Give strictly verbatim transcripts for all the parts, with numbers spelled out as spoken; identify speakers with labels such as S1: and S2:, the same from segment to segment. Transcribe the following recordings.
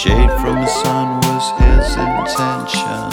S1: Shade from the sun was his intention.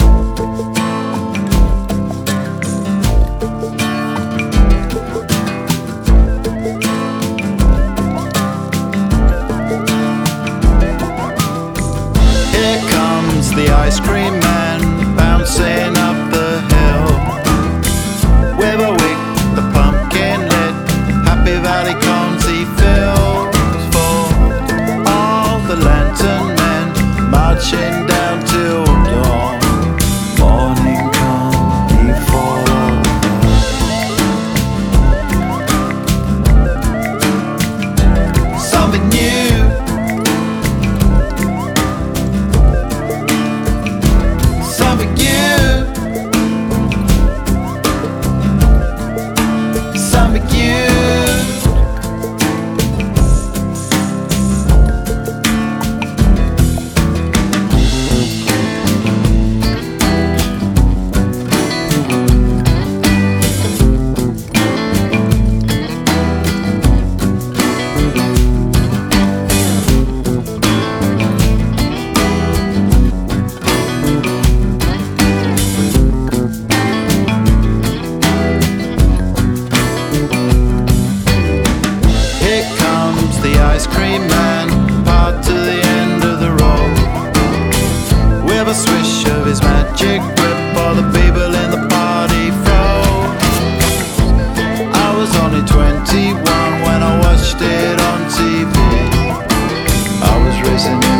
S1: Here comes the ice cream man bouncing up the hill with a wick, the pumpkin lit, Happy Valley cones he fills for all the lantern men marching down till dawn. Morning come, he follows something new. Something new, something new. The ice cream man part to the end of the road with a swish of his magic whip, all the people in the party froze. I was only twenty-one when I watched it on T V. I was racing